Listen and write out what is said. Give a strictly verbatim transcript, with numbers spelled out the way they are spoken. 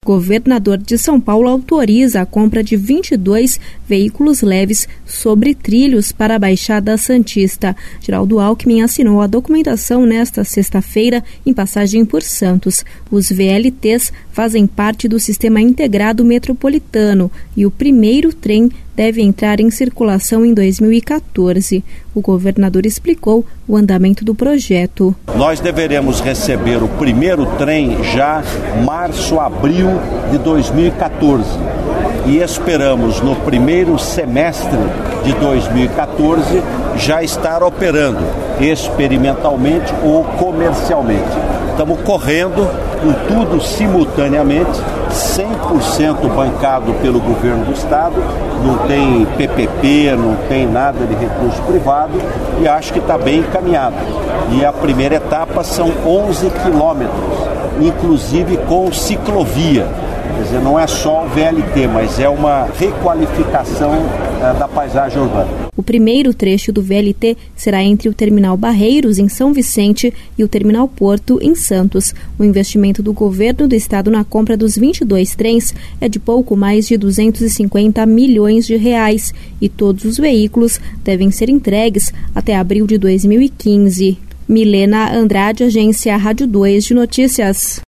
O governador de São Paulo autoriza a compra de vinte e dois veículos leves sobre trilhos para a Baixada Santista. Geraldo Alckmin assinou a documentação nesta sexta-feira em passagem por Santos. Os V L Ts fazem parte do Sistema Integrado Metropolitano e o primeiro trem deve entrar em circulação em dois mil e quatorze. O governador explicou o andamento do projeto. Nós deveremos receber o primeiro trem já março, abril de dois mil e quatorze. E esperamos no primeiro semestre de dois mil e quatorze já estar operando experimentalmente ou comercialmente. Estamos correndo com tudo simultaneamente, cem por cento bancado pelo governo do estado, não tem P P P, não tem nada de recurso privado e acho que está bem encaminhado. E a primeira etapa são onze quilômetros, inclusive com ciclovia. Quer dizer, não é só o V L T, mas é uma requalificação uh, da paisagem urbana. O primeiro trecho do V L T será entre o Terminal Barreiros, em São Vicente, e o Terminal Porto, em Santos. O investimento do governo do estado na compra dos vinte e dois trens é de pouco mais de duzentos e cinquenta milhões de reais e todos os veículos devem ser entregues até abril de dois mil e quinze. Milena Andrade, Agência Rádio dois de Notícias.